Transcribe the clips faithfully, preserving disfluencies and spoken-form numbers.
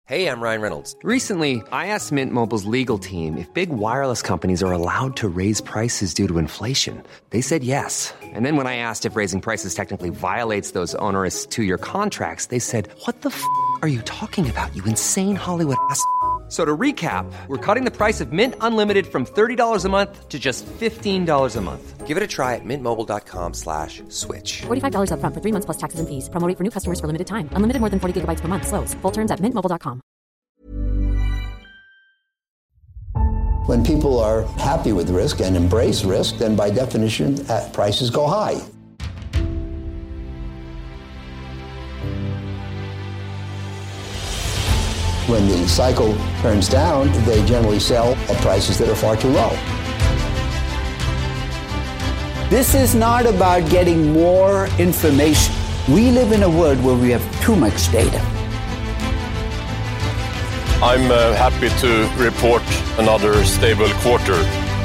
Hey, I'm Ryan Reynolds. Recently, I asked Mint Mobile's legal team if big wireless companies are allowed to raise prices due to inflation. They said yes. And then when I asked if raising prices technically violates those onerous two-year contracts, they said, "What the f*** are you talking about, you insane Hollywood ass?" So to recap, we're cutting the price of Mint Unlimited from thirty dollars a month to just fifteen dollars a month. Give it a try at mintmobile.com slash switch. forty-five dollars up front for three months plus taxes and fees. Promo rate for new customers for limited time. Unlimited more than forty gigabytes per month. Slows full terms at mint mobile dot com. When people are happy with risk and embrace risk, then by definition, uh, prices go high. When the cycle turns down, they generally sell at prices that are far too low. This is not about getting more information. We live in a world where we have too much data. I'm uh, happy to report another stable quarter.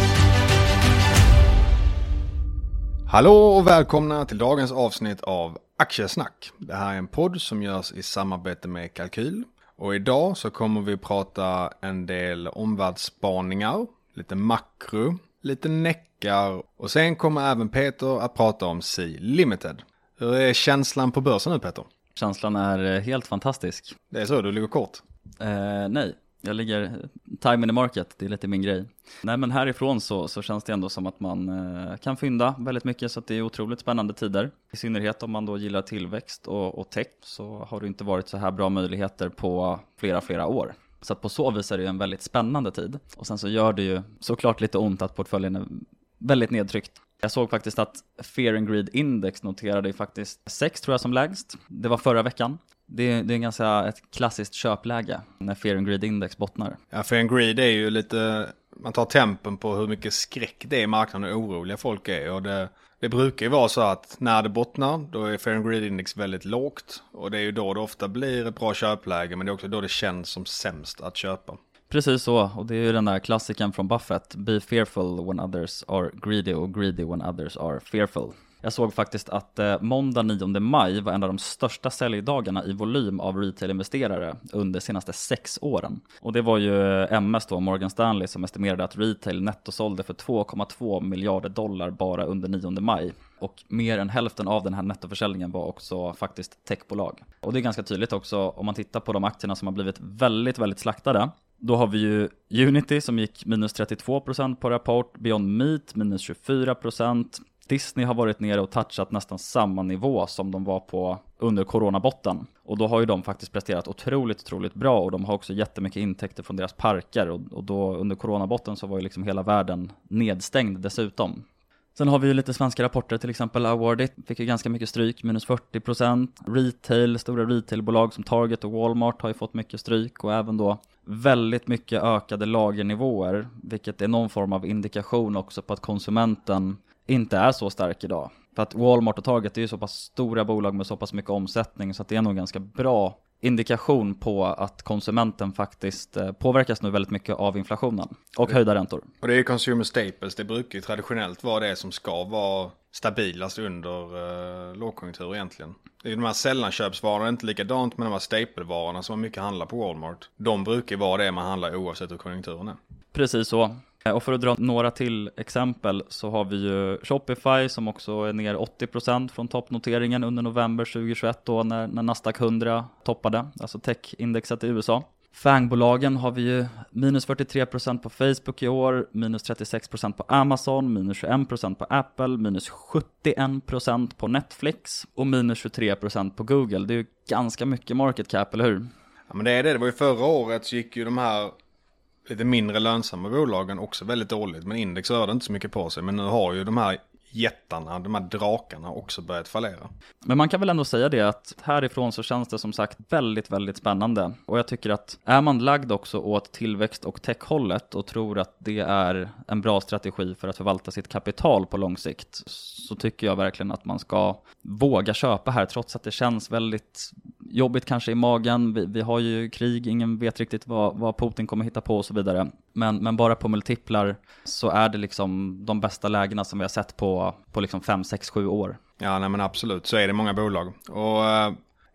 Hallå och välkomna till dagens avsnitt av Aktiesnack. Det här är en podd som görs i samarbete med Kalkyl. Och idag så kommer vi prata en del omvärldsspaningar, lite makro, lite neckar och sen kommer även Peter att prata om Sea Limited. Hur är känslan på börsen nu, Peter? Känslan är helt fantastisk. Det är så, du ligger kort? Eh, nej, jag ligger time in the market, det är lite min grej. Nej, men härifrån så, så känns det ändå som att man eh, kan fynda väldigt mycket, så att det är otroligt spännande tider. I synnerhet om man då gillar tillväxt och, och tech, så har det inte varit så här bra möjligheter på flera, flera år. Så att på så vis är det en väldigt spännande tid. Och sen så gör det ju såklart lite ont att portföljen är väldigt nedtryckt. Jag såg faktiskt att Fear and Greed Index noterade faktiskt sex tror jag som lägst. Det var förra veckan. Det, det är ganska ett klassiskt köpläge när Fear and Greed Index bottnar. Ja, Fear and Greed är ju lite, man tar tempen på hur mycket skräck det är i marknaden och oroliga folk är. Och det, det brukar ju vara så att när det bottnar, då är Fear and Greed Index väldigt lågt. Och det är ju då det ofta blir ett bra köpläge, men det är också då det känns som sämst att köpa. Precis så, och det är ju den där klassiken från Buffett. Be fearful when others are greedy och greedy when others are fearful. Jag såg faktiskt att eh, måndag nionde maj var en av de största säljdagarna i volym av retail-investerare under de senaste sex åren. Och det var ju eh, M S då, Morgan Stanley, som estimerade att retail netto sålde för två komma två miljarder dollar bara under nionde maj. Och mer än hälften av den här nettoförsäljningen var också faktiskt techbolag. Och det är ganska tydligt också om man tittar på de aktierna som har blivit väldigt, väldigt slaktade. Då har vi ju Unity som gick minus trettiotvå procent på rapport, Beyond Meat minus tjugofyra procent. Disney har varit nere och touchat nästan samma nivå som de var på under coronabotten. Och då har ju de faktiskt presterat otroligt, otroligt bra. Och de har också jättemycket intäkter från deras parker. Och, och då under coronabotten så var ju liksom hela världen nedstängd dessutom. Sen har vi ju lite svenska rapporter, till exempel Awardit fick ju ganska mycket stryk, minus fyrtio procent. Retail, stora retailbolag som Target och Walmart har ju fått mycket stryk. Och även då väldigt mycket ökade lagernivåer. Vilket är någon form av indikation också på att konsumenten inte är så stark idag. För att Walmart och Target är ju så pass stora bolag med så pass mycket omsättning, så att det är nog ganska bra indikation på att konsumenten faktiskt påverkas nu väldigt mycket av inflationen och höjda räntor. Och det är ju consumer staples, det brukar ju traditionellt vara det som ska vara stabilast under uh, lågkonjunktur egentligen. Det är ju de här sällanköpsvarorna, inte likadant med de här staplevarorna som man mycket handlar på Walmart. De brukar ju vara det man handlar oavsett hur konjunkturen är. Precis så. Och för att dra några till exempel så har vi ju Shopify som också är ner åttio procent från toppnoteringen under november tjugohundratjugoett då när, när Nasdaq hundra toppade, alltså tech-indexet i U S A. Fangbolagen har vi ju minus fyrtiotre procent på Facebook i år, minus trettiosex procent på Amazon, minus tjugoen procent på Apple, minus sjuttioen procent på Netflix och minus tjugotre procent på Google. Det är ju ganska mycket market cap, eller hur? Ja, men det är det. Det var ju förra året så gick ju de här lite mindre lönsamma bolagen också väldigt dåligt. Men index rörde inte så mycket på sig. Men nu har ju de här jättarna, de här drakarna också börjat fallera. Men man kan väl ändå säga det att härifrån så känns det som sagt väldigt, väldigt spännande. Och jag tycker att är man lagd också åt tillväxt och techhållet och tror att det är en bra strategi för att förvalta sitt kapital på lång sikt, så tycker jag verkligen att man ska våga köpa här trots att det känns väldigt jobbigt kanske i magen. Vi, vi har ju krig, ingen vet riktigt vad, vad Putin kommer hitta på och så vidare. Men, men bara på multiplar så är det liksom de bästa lägena som vi har sett på, på liksom fem, sex, sju år. Ja, nej men absolut. Så är det många bolag. Och eh,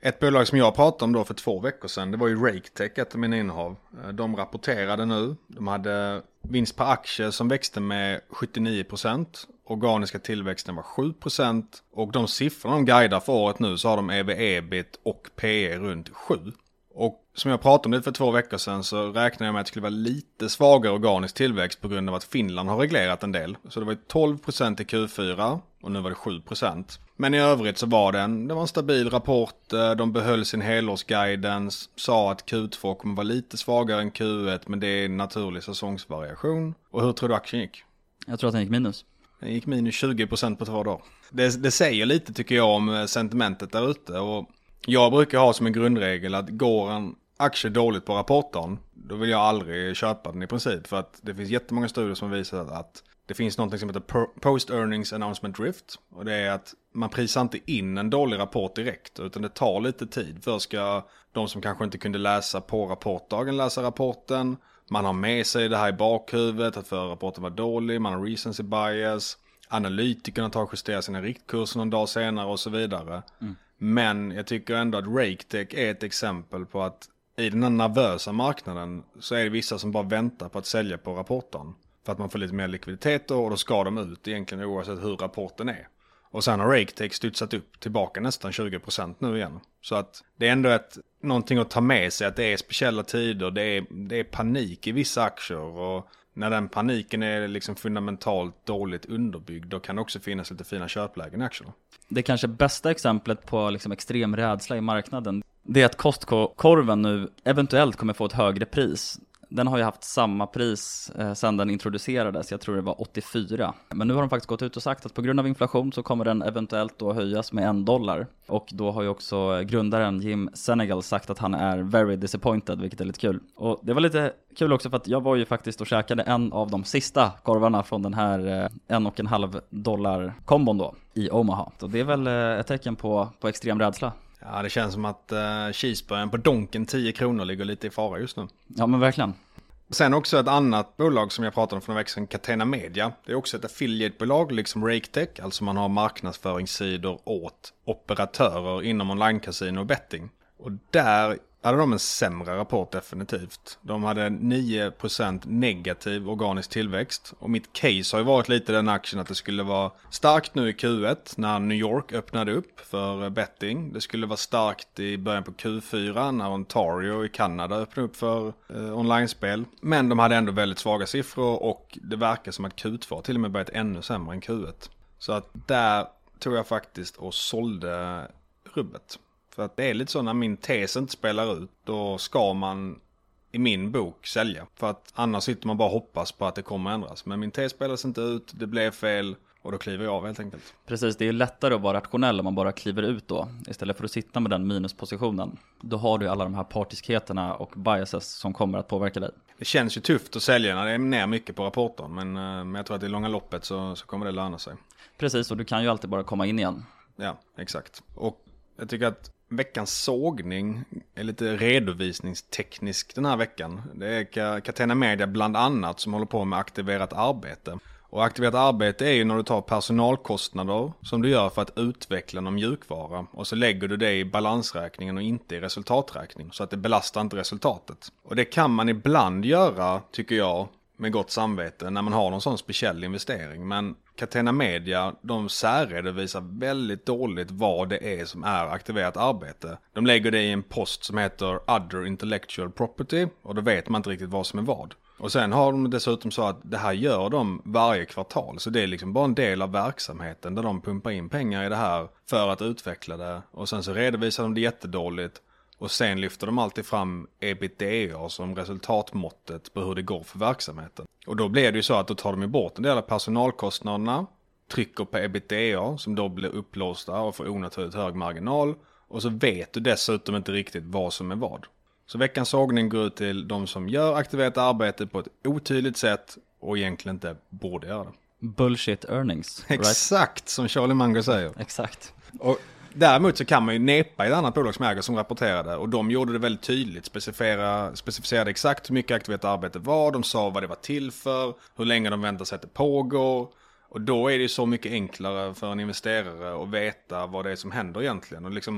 Ett bolag som jag pratade om då för två veckor sedan, det var ju Raketech, ett av mina innehav. De rapporterade nu, de hade vinst per aktie som växte med sjuttionio procent. Organiska tillväxten var sju procent. Och de siffrorna de guidar för året nu så har de E V/ebit och P E runt sju. Och som jag pratade om det för två veckor sedan så räknar jag med att det skulle vara lite svagare organisk tillväxt på grund av att Finland har reglerat en del. Så det var tolv procent i Q fyra och nu var det sju procent. Men i övrigt så var det en, det var en stabil rapport, de behöll sin helårsguidance, sa att Q två kommer vara lite svagare än Q ett men det är en naturlig säsongsvariation. Och hur tror du aktien gick? Jag tror att den gick minus. Den gick minus tjugo procent på två dagar. Det, det säger lite tycker jag om sentimentet där ute och jag brukar ha som en grundregel att går en aktie dåligt på rapporten, då vill jag aldrig köpa den i princip. För att det finns jättemånga studier som visar att det finns något som heter Post-Earnings Announcement Drift. Och det är att man prisar inte in en dålig rapport direkt, utan det tar lite tid. Först ska de som kanske inte kunde läsa på rapportdagen läsa rapporten. Man har med sig det här i bakhuvudet, att förra rapporten var dålig, man har recency bias. Analytikerna tar och justerar sina riktkurser någon dag senare och så vidare. Mm. Men jag tycker ändå att Raketech är ett exempel på att i den här nervösa marknaden så är det vissa som bara väntar på att sälja på rapporten. För att man får lite mer likviditet och då ska de ut egentligen oavsett hur rapporten är. Och sen har Raketech studsat upp tillbaka nästan tjugo procent nu igen. Så att det är ändå ett, någonting att ta med sig att det är speciella tider, det är, det är panik i vissa aktier och när den paniken är liksom fundamentalt dåligt underbyggd då kan det också finnas lite fina köplägen i aktierna. Det kanske bästa exemplet på liksom extrem rädsla i marknaden, det är att Costco-korven nu eventuellt kommer få ett högre pris. Den har ju haft samma pris eh, sedan den introducerades, jag tror det var åttiofyra. Men nu har de faktiskt gått ut och sagt att på grund av inflation så kommer den eventuellt då höjas med en dollar. Och då har ju också grundaren Jim Senegal sagt att han är very disappointed, vilket är lite kul. Och det var lite kul också för att jag var ju faktiskt och käkade en av de sista korvarna från den här eh, en och en halv dollar kombon då i Omaha. Så det är väl eh, ett tecken på, på extrem rädsla. Ja, det känns som att uh, cheeseburgaren på Donken tio kronor ligger lite i fara just nu. Ja, men verkligen. Sen också ett annat bolag som jag pratade om för några veckor sedan, Catena Media. Det är också ett affiliate-bolag liksom Raketech. Alltså man har marknadsföringssidor åt operatörer inom online-casino och betting. Och där hade de en sämre rapport definitivt. De hade nio procent negativ organisk tillväxt. Och mitt case har ju varit lite den aktien att det skulle vara starkt nu i Q ett när New York öppnade upp för betting. Det skulle vara starkt i början på Q fyra när Ontario i Kanada öppnade upp för eh, online-spel. Men de hade ändå väldigt svaga siffror och det verkar som att Q två till och med börjat ännu sämre än Q ett. Så att där tog jag faktiskt och sålde rubbet. För att det är lite så när min tes inte spelar ut, då ska man i min bok sälja. För att annars sitter man bara och hoppas på att det kommer ändras. Men min tes spelas inte ut, det blev fel och då kliver jag av helt enkelt. Precis, det är lättare att vara rationell om man bara kliver ut då. Istället för att sitta med den minuspositionen. Då har du alla de här partiskheterna och biases som kommer att påverka dig. Det känns ju tufft att sälja när det är ner mycket på rapporten. Men, men jag tror att i långa loppet så, så kommer det löna sig. Precis, och du kan ju alltid bara komma in igen. Ja, exakt. Och jag tycker att veckans sågning är lite redovisningsteknisk den här veckan. Det är Catena Media bland annat som håller på med aktiverat arbete. Och aktiverat arbete är ju när du tar personalkostnader som du gör för att utveckla någon mjukvara. Och så lägger du det i balansräkningen och inte i resultaträkningen. Så att det belastar inte resultatet. Och det kan man ibland göra, tycker jag, med gott samvete när man har någon sån speciell investering. Men Catena Media, de särredovisar väldigt dåligt vad det är som är aktiverat arbete. De lägger det i en post som heter Other Intellectual Property och då vet man inte riktigt vad som är vad. Och sen har de dessutom så att det här gör de varje kvartal. Så det är liksom bara en del av verksamheten där de pumpar in pengar i det här för att utveckla det. Och sen så redovisar de det jättedåligt. Och sen lyfter de alltid fram EBITDA som resultatmåttet på hur det går för verksamheten. Och då blir det ju så att då tar de ju bort en del av personalkostnaderna, trycker på EBITDA som då blir upplåsta och får onaturligt hög marginal. Och så vet du dessutom inte riktigt vad som är vad. Så veckans sågning går ut till de som gör aktiverat arbete på ett otydligt sätt och egentligen inte borde göra det. Bullshit earnings. Right? Exakt som Charlie Munger säger. Exakt. Och däremot så kan man ju nepa i ett annat bolag som äger som rapporterade. Och de gjorde det väldigt tydligt. Specificera, specificerade exakt hur mycket aktiverat arbete var. De sa vad det var till för. Hur länge de väntar sig att det pågår. Och då är det ju så mycket enklare för en investerare att veta vad det är som händer egentligen. Och liksom,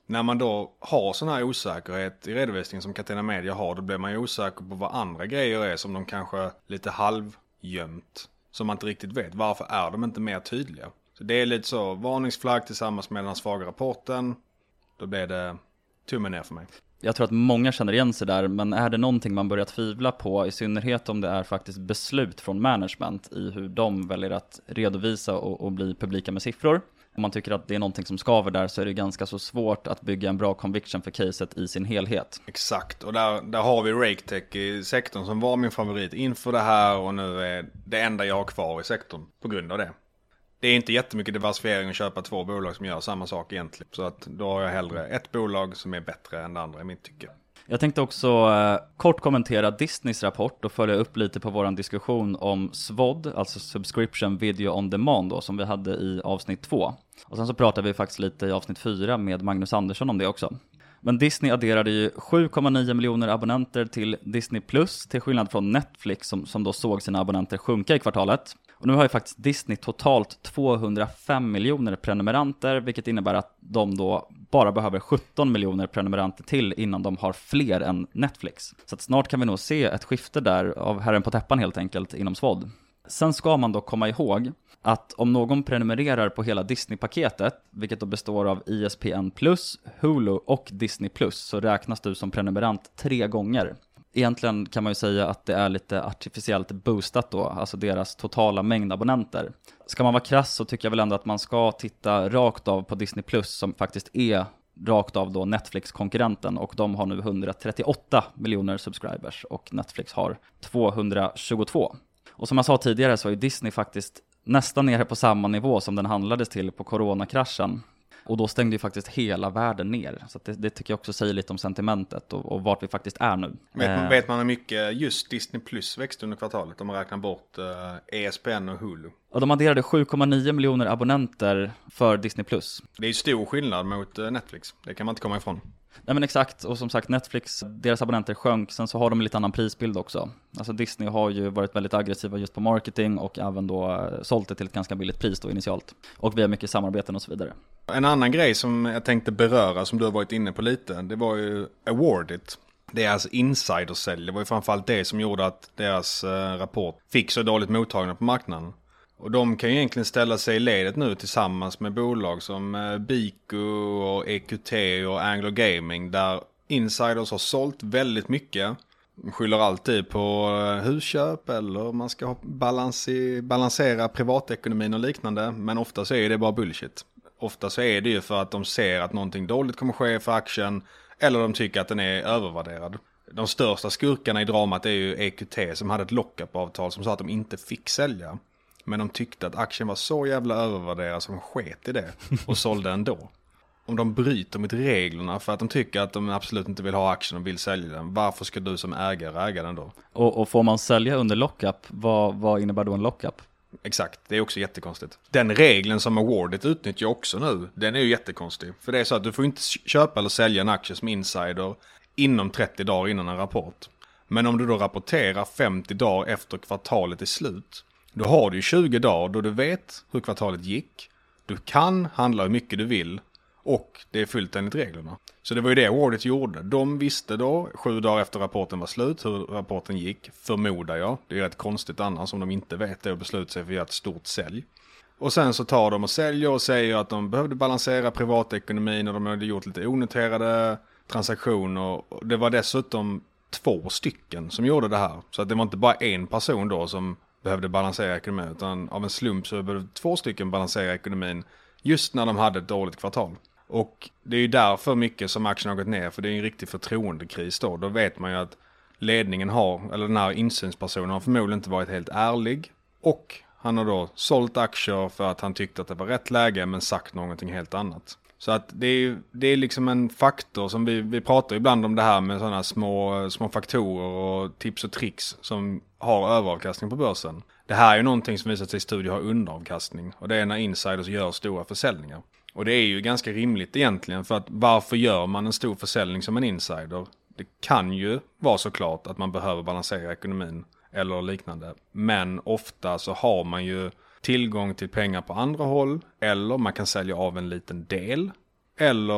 När man då har sån här osäkerhet i redovisningen som Catena Media har, då blir man ju osäker på vad andra grejer är som de kanske lite halvgömt. Som man inte riktigt vet. Varför är de inte mer tydliga? Så det är lite så, varningsflagg tillsammans med den svaga rapporten. Då blir det tummen ner för mig. Jag tror att många känner igen sig där, men är det någonting man börjar tvivla på, i synnerhet om det är faktiskt beslut från management i hur de väljer att redovisa och, och bli publika med siffror. Om man tycker att det är någonting som skaver där, så är det ganska så svårt att bygga en bra conviction för caset i sin helhet. Exakt, och där, där har vi RakeTech i sektorn som var min favorit inför det här, och nu är det enda jag har kvar i sektorn på grund av det. Det är inte jättemycket diversifiering att köpa två bolag som gör samma sak egentligen. Så att då har jag hellre ett bolag som är bättre än det andra i mitt tycke. Jag tänkte också eh, kort kommentera Disneys rapport och följa upp lite på våran diskussion om S V O D, alltså Subscription Video On Demand då, som vi hade i avsnitt två. Och sen så pratade vi faktiskt lite i avsnitt fyra med Magnus Andersson om det också. Men Disney adderade ju sju komma nio miljoner abonnenter till Disney Plus, till skillnad från Netflix som, som då såg sina abonnenter sjunka i kvartalet. Och nu har ju faktiskt Disney totalt tvåhundrafem miljoner prenumeranter, vilket innebär att de då bara behöver sjutton miljoner prenumeranter till innan de har fler än Netflix. Så att snart kan vi nog se ett skifte där av herren på täppan helt enkelt inom S V O D. Sen ska man då komma ihåg att om någon prenumererar på hela Disney-paketet, vilket då består av E S P N plus, Hulu och Disney plus, så räknas du som prenumerant tre gånger. Egentligen kan man ju säga att det är lite artificiellt boostat då, alltså deras totala mängd abonnenter. Ska man vara krass så tycker jag väl ändå att man ska titta rakt av på Disney plus, som faktiskt är rakt av då Netflix-konkurrenten, och de har nu hundratrettioåtta miljoner subscribers och Netflix har tvåhundratjugotvå. Och som jag sa tidigare så är Disney faktiskt nästan nere på samma nivå som den handlades till på coronakraschen. Och då stängde ju faktiskt hela världen ner. Så det, det tycker jag också säger lite om sentimentet och, och vart vi faktiskt är nu. Vet man, vet man hur mycket just Disney Plus växte under kvartalet om man räknar bort uh, E S P N och Hulu? Och de adderade sju komma nio miljoner abonnenter för Disney Plus. Det är ju stor skillnad mot uh, Netflix. Det kan man inte komma ifrån. Nej men exakt, och som sagt Netflix, deras abonnenter sjönk, sen så har de en lite annan prisbild också. Alltså Disney har ju varit väldigt aggressiva just på marketing och även då sålt det till ett ganska billigt pris då initialt. Och vi har mycket samarbeten och så vidare. En annan grej som jag tänkte beröra, som du har varit inne på lite, det var ju Awardit. Deras insidersälj, det var ju framförallt det som gjorde att deras uh, rapport fick så dåligt mottagande på marknaden. Och de kan ju egentligen ställa sig i ledet nu tillsammans med bolag som uh, Biku och E Q T och Anglo Gaming, där insiders har sålt väldigt mycket. De skyller alltid på uh, husköp eller man ska balansi- balansera privatekonomin och liknande, men ofta så är det bara bullshit. Ofta så är det ju för att de ser att någonting dåligt kommer ske för aktien, eller de tycker att den är övervärderad. De största skurkarna i dramat är ju E Q T som hade ett lock-up-avtal som sa att de inte fick sälja. Men de tyckte att aktien var så jävla övervärderad som de sket i det och sålde ändå. Om de bryter mot reglerna för att de tycker att de absolut inte vill ha aktien och vill sälja den, varför ska du som ägare äga den då? Och, och får man sälja under lockup, vad, vad innebär då en lockup? Exakt, det är också jättekonstigt. Den regeln som Awardit utnyttjar också nu, den är ju jättekonstig. För det är så att du får inte köpa eller sälja en aktie som insider inom trettio dagar innan en rapport. Men om du då rapporterar femtio dagar efter kvartalet är slut, då har du ju tjugo dagar då du vet hur kvartalet gick. Du kan handla hur mycket du vill och det är fullt enligt reglerna. Så det var ju det Awardit gjorde. De visste då, sju dagar efter rapporten var slut, hur rapporten gick, förmodar jag. Det är rätt konstigt annars om de inte vet det och beslutar sig för att göra ett stort sälj. Och sen så tar de och säljer och säger att de behövde balansera privatekonomin och de hade gjort lite onoterade transaktioner. Och det var dessutom två stycken som gjorde det här. Så att det var inte bara en person då som behövde balansera ekonomin, utan av en slump så behövde två stycken balansera ekonomin just när de hade ett dåligt kvartal. Och det är ju därför mycket som aktien har gått ner, för det är en riktig förtroendekris då. Då vet man ju att ledningen har, eller den här insynspersonen har förmodligen inte varit helt ärlig. Och han har då sålt aktier för att han tyckte att det var rätt läge men sagt någonting helt annat. Så att det är, det är liksom en faktor som vi, vi pratar ibland om det här med sådana små, små faktorer och tips och tricks som har överavkastning på börsen. Det här är ju någonting som visat sig i studier har underavkastning, och det är när insiders gör stora försäljningar. Och det är ju ganska rimligt egentligen, för att varför gör man en stor försäljning som en insider? Det kan ju vara såklart att man behöver balansera ekonomin eller liknande. Men ofta så har man ju tillgång till pengar på andra håll, eller man kan sälja av en liten del, eller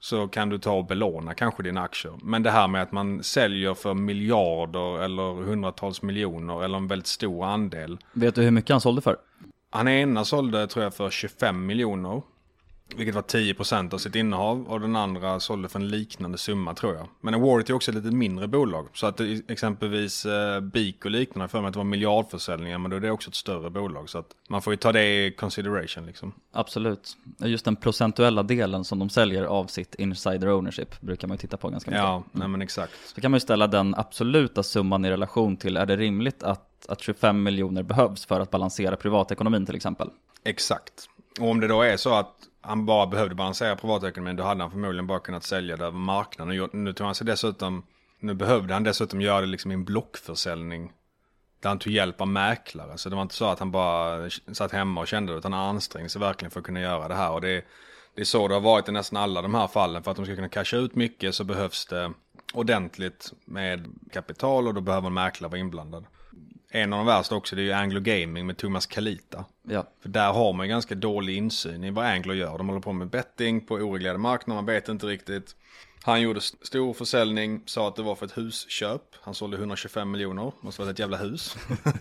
så kan du ta och belåna kanske dina aktier. Men det här med att man säljer för miljarder eller hundratals miljoner eller en väldigt stor andel. Vet du hur mycket han sålde för? Han ena sålde tror jag för tjugofem miljoner. Vilket var tio procent av sitt innehav. Och den andra sålde för en liknande summa tror jag. Men Awardit är också ett lite mindre bolag. Så att det, exempelvis eh, B I C och liknande för mig att det var miljardförsäljningar. Men då är det också ett större bolag. Så att man får ju ta det i consideration liksom. Absolut. Just den procentuella delen som de säljer av sitt insider ownership brukar man ju titta på ganska mycket. Ja, nej men exakt. Så kan man ju ställa den absoluta summan i relation till, är det rimligt att, att tjugofem miljoner behövs för att balansera privatekonomin till exempel? Exakt. Och om det då är så att han bara behövde balansera privatekonomin, då hade han förmodligen bara kunnat sälja det över marknaden. Och nu tog han sig dessutom, nu behövde han dessutom göra det liksom i en blockförsäljning där han tog hjälp av mäklare. Så det var inte så att han bara satt hemma och kände det, utan han ansträngde sig verkligen för att kunna göra det här. Och det, det är så det har varit i nästan alla de här fallen. För att de ska kunna casha ut mycket så behövs det ordentligt med kapital och då behöver en mäklare vara inblandad. En av de värsta också, det är ju Anglo Gaming med Thomas Kalita. Ja. För där har man ju ganska dålig insyn i vad Anglo gör. De håller på med betting på oreglerade marknader, man vet inte riktigt. Han gjorde stor försäljning, sa att det var för ett husköp. Han sålde hundratjugofem miljoner, måste vara ett jävla hus.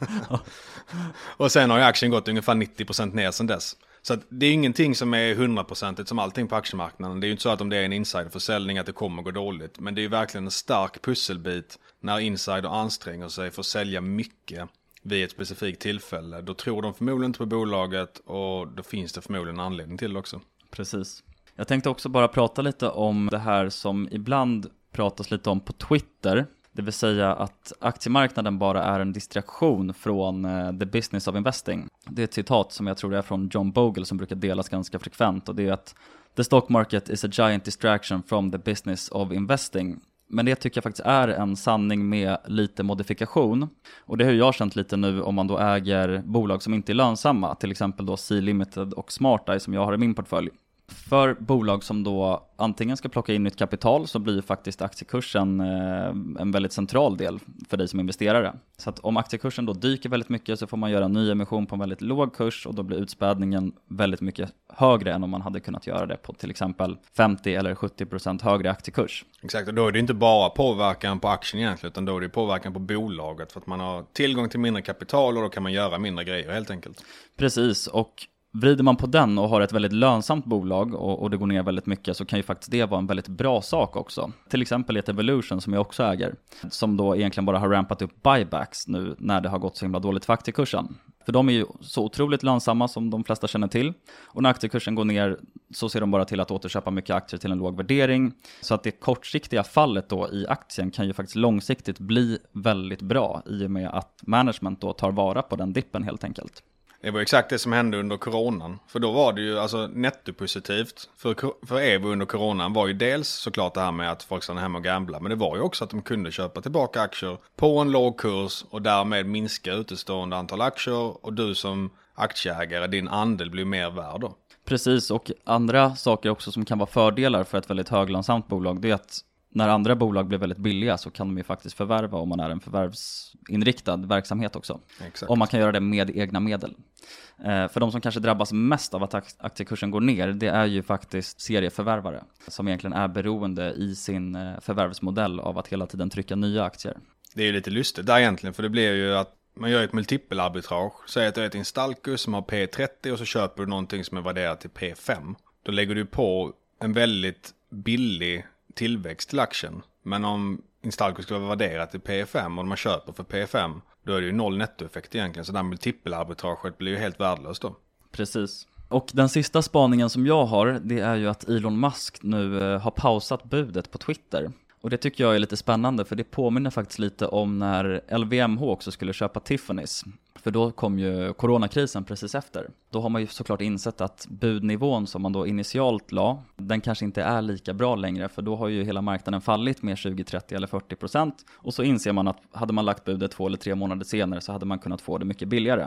Och sen har ju aktien gått ungefär nittio procent ner sedan dess. Så att det är ingenting som är hundraprocentigt som allting på aktiemarknaden. Det är ju inte så att om det är en insiderförsäljning att det kommer gå dåligt. Men det är ju verkligen en stark pusselbit när insider anstränger sig för att sälja mycket vid ett specifikt tillfälle. Då tror de förmodligen inte på bolaget och då finns det förmodligen en anledning till det också. Precis. Jag tänkte också bara prata lite om det här som ibland pratas lite om på Twitter. Det vill säga att aktiemarknaden bara är en distraktion från uh, the business of investing. Det är ett citat som jag tror är från John Bogle som brukar delas ganska frekvent. Och det är att the stock market is a giant distraction from the business of investing. Men det tycker jag faktiskt är en sanning med lite modifikation. Och det har jag känt lite nu om man då äger bolag som inte är lönsamma. Till exempel då Sea Limited och SmartEye som jag har i min portfölj. För bolag som då antingen ska plocka in nytt kapital så blir ju faktiskt aktiekursen eh, en väldigt central del för dig som investerare. Så att om aktiekursen då dyker väldigt mycket så får man göra en ny emission på en väldigt låg kurs och då blir utspädningen väldigt mycket högre än om man hade kunnat göra det på till exempel femtio eller sjuttio procent högre aktiekurs. Exakt, och då är det inte bara påverkan på aktien egentligen utan då är det påverkan på bolaget för att man har tillgång till mindre kapital och då kan man göra mindre grejer helt enkelt. Precis, och vrider man på den och har ett väldigt lönsamt bolag och, och det går ner väldigt mycket så kan ju faktiskt det vara en väldigt bra sak också. Till exempel ett Evolution som jag också äger som då egentligen bara har rampat upp buybacks nu när det har gått så himla dåligt för aktiekursen. För de är ju så otroligt lönsamma som de flesta känner till. Och när aktiekursen går ner så ser de bara till att återköpa mycket aktier till en låg värdering. Så att det kortsiktiga fallet då i aktien kan ju faktiskt långsiktigt bli väldigt bra i och med att management då tar vara på den dippen helt enkelt. Det var exakt det som hände under coronan. För då var det ju alltså nettopositivt. För, för Evo under coronan var ju dels såklart det här med att folk stannade hemma och gambla. Men det var ju också att de kunde köpa tillbaka aktier på en låg kurs och därmed minska utestående antal aktier. Och du som aktieägare, din andel blir mer värd då. Precis, och andra saker också som kan vara fördelar för ett väldigt höglönsamt bolag, det är att när andra bolag blir väldigt billiga så kan de ju faktiskt förvärva om man är en förvärvsinriktad verksamhet också. Exakt. Om man kan göra det med egna medel. Eh, för de som kanske drabbas mest av att aktiekursen går ner, det är ju faktiskt serieförvärvare som egentligen är beroende i sin förvärvsmodell av att hela tiden trycka nya aktier. Det är ju lite lustigt där egentligen, för det blir ju att man gör ett multipelarbitrage. Säg att du är ett Instalco som har P trettio och så köper du någonting som är värderat till P fem. Då lägger du på en väldigt billig tillväxt till aktien. Men om Instalco ska vara värderat till P fem och man köper för P fem, då är det ju noll nettoeffekt egentligen. Så den multipelarbitraget blir ju helt värdelöst då. Precis. Och den sista spaningen som jag har, det är ju att Elon Musk nu har pausat budet på Twitter. Och det tycker jag är lite spännande, för det påminner faktiskt lite om när L V M H också skulle köpa Tiffany's. För då kom ju coronakrisen precis efter. Då har man ju såklart insett att budnivån som man då initialt la, den kanske inte är lika bra längre. För då har ju hela marknaden fallit med tjugo, trettio eller fyrtio procent. Och så inser man att hade man lagt budet två eller tre månader senare så hade man kunnat få det mycket billigare.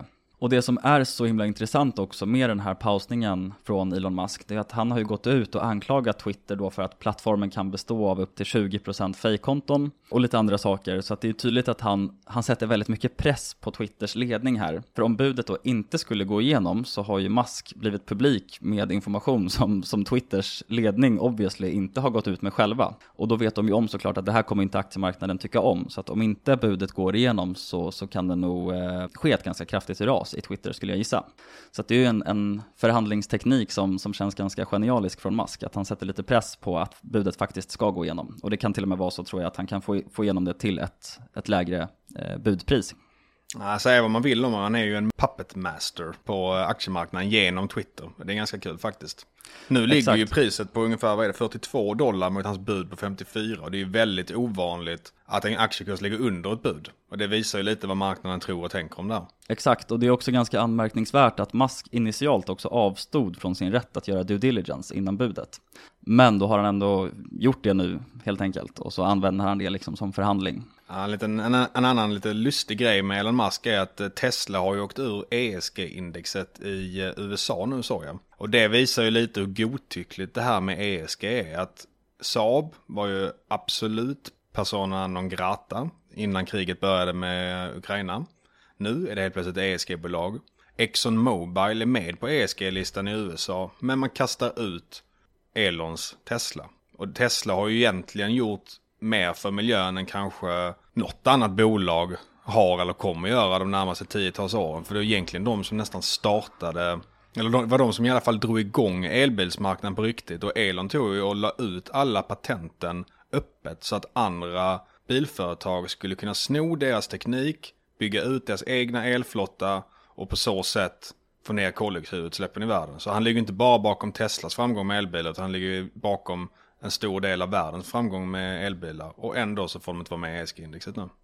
Och det som är så himla intressant också med den här pausningen från Elon Musk, det är att han har ju gått ut och anklagat Twitter då för att plattformen kan bestå av upp till tjugo procent fake-konton och lite andra saker. Så att det är tydligt att han, han sätter väldigt mycket press på Twitters ledning här. För om budet då inte skulle gå igenom så har ju Musk blivit publik med information som, som Twitters ledning obviously inte har gått ut med själva. Och då vet de ju om såklart att det här kommer inte aktiemarknaden tycka om. Så att om inte budet går igenom så, så kan det nog eh, ske ett ganska kraftigt ras i Twitter skulle jag gissa. Så att det är ju en, en förhandlingsteknik som, som känns ganska genialisk från Musk. Att han sätter lite press på att budet faktiskt ska gå igenom. Och det kan till och med vara så tror jag att han kan få, få igenom det till ett, ett lägre eh, budpris. Ja, säga vad man vill om han är ju en puppet master på aktiemarknaden genom Twitter. Det är ganska kul faktiskt. Nu ligger Exakt. ju priset på ungefär vad är det, fyrtiotvå dollar mot hans bud på femtiofyra. Och det är ju väldigt ovanligt att en aktiekurs ligger under ett bud. Och det visar ju lite vad marknaden tror och tänker om det. Exakt, och det är också ganska anmärkningsvärt att Musk initialt också avstod från sin rätt att göra due diligence innan budet. Men då har han ändå gjort det nu helt enkelt. Och så använder han det liksom som förhandling. Ja, en, liten, en, en annan lite lustig grej med Elon Musk är att Tesla har ju åkt ur E S G-indexet i U S A nu såg jag. Och det visar ju lite hur godtyckligt det här med E S G är. Att Saab var ju absolut persona non grata innan kriget började med Ukraina. Nu är det helt plötsligt ett E S G-bolag. ExxonMobil är med på E S G-listan i U S A, men man kastar ut Elons Tesla. Och Tesla har ju egentligen gjort mer för miljön än kanske något annat bolag har eller kommer göra de närmaste tiotals åren. För det är egentligen de som nästan startade, eller de, var de som i alla fall drog igång elbilsmarknaden på riktigt. Och Elon tog ju och la ut alla patenten öppet så att andra bilföretag skulle kunna sno deras teknik, bygga ut deras egna elflotta och på så sätt få ner koldioxidutsläppen i världen. Så han ligger inte bara bakom Teslas framgång med elbilar, utan han ligger bakom en stor del av världens framgång med elbilar. Och ändå så får de inte vara med i E S G-indexet nu.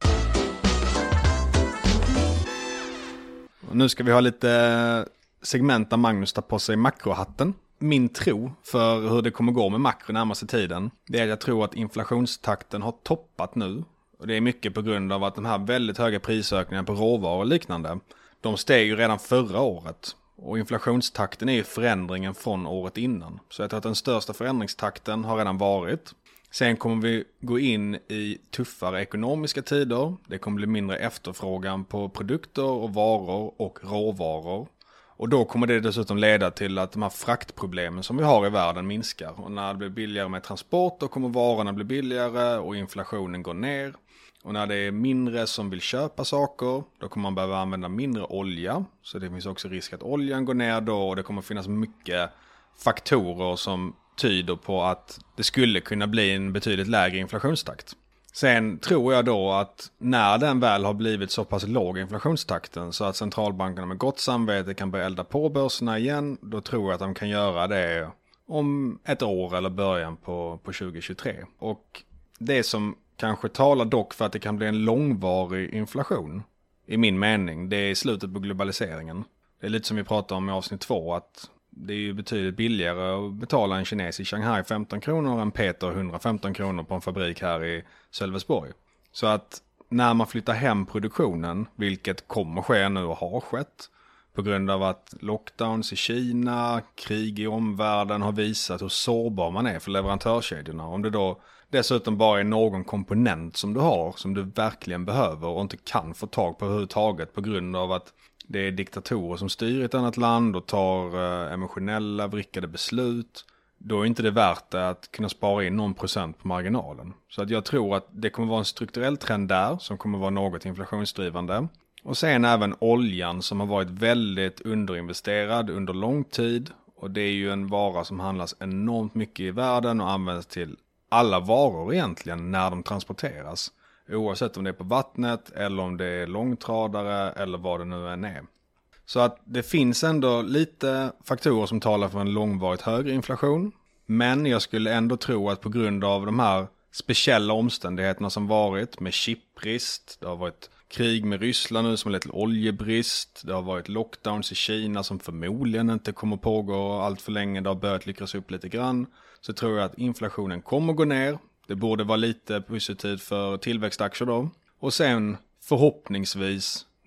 Och nu ska vi ha lite segment där Magnus tar på sig makrohatten. Min tro för hur det kommer gå med makro närmaste tiden, det är att jag tror att inflationstakten har toppat nu. Och det är mycket på grund av att de här väldigt höga prisökningarna på råvaror och liknande, de steg ju redan förra året. Och inflationstakten är ju förändringen från året innan. Så jag tror att den största förändringstakten har redan varit. Sen kommer vi gå in i tuffare ekonomiska tider. Det kommer bli mindre efterfrågan på produkter och varor och råvaror. Och då kommer det dessutom leda till att de här fraktproblemen som vi har i världen minskar. Och när det blir billigare med transport, då kommer varorna bli billigare och inflationen går ner. Och när det är mindre som vill köpa saker, då kommer man behöva använda mindre olja. Så det finns också risk att oljan går ner då, och det kommer finnas mycket faktorer som tyder på att det skulle kunna bli en betydligt lägre inflationstakt. Sen tror jag då att när den väl har blivit så pass låg inflationstakten så att centralbankerna med gott samvete kan börja elda på börserna igen, då tror jag att de kan göra det om ett år eller början på, på tjugohundratjugotre. Och det som kanske talar dock för att det kan bli en långvarig inflation, i min mening, det är slutet på globaliseringen. Det är lite som vi pratade om i avsnitt två, att det är ju betydligt billigare att betala en kines i Shanghai femton kronor än Peter hundrafemton kronor på en fabrik här i Sölvesborg. Så att när man flyttar hem produktionen, vilket kommer ske nu och har skett, på grund av att lockdowns i Kina, krig i omvärlden har visat hur sårbar man är för leverantörskedjorna. Om det då dessutom bara är någon komponent som du har, som du verkligen behöver och inte kan få tag på överhuvudtaget på grund av att det är diktatorer som styr ett annat land och tar eh, emotionella, vrickade beslut, då är inte det värt att kunna spara in någon procent på marginalen. Så att jag tror att det kommer vara en strukturell trend där som kommer vara något inflationsdrivande. Och sen även oljan som har varit väldigt underinvesterad under lång tid. Och det är ju en vara som handlas enormt mycket i världen och används till alla varor egentligen när de transporteras. Oavsett om det är på vattnet eller om det är långtradare eller vad det nu än är. Så att det finns ändå lite faktorer som talar för en långvarigt högre inflation. Men jag skulle ändå tro att på grund av de här speciella omständigheterna som varit med chipbrist, det har varit krig med Ryssland nu som har lett till oljebrist, det har varit lockdowns i Kina som förmodligen inte kommer pågå allt för länge, det har börjat lyckas upp lite grann. Så tror jag att inflationen kommer gå ner. Det borde vara lite positivt för tillväxtaktier då. Och sen förhoppningsvis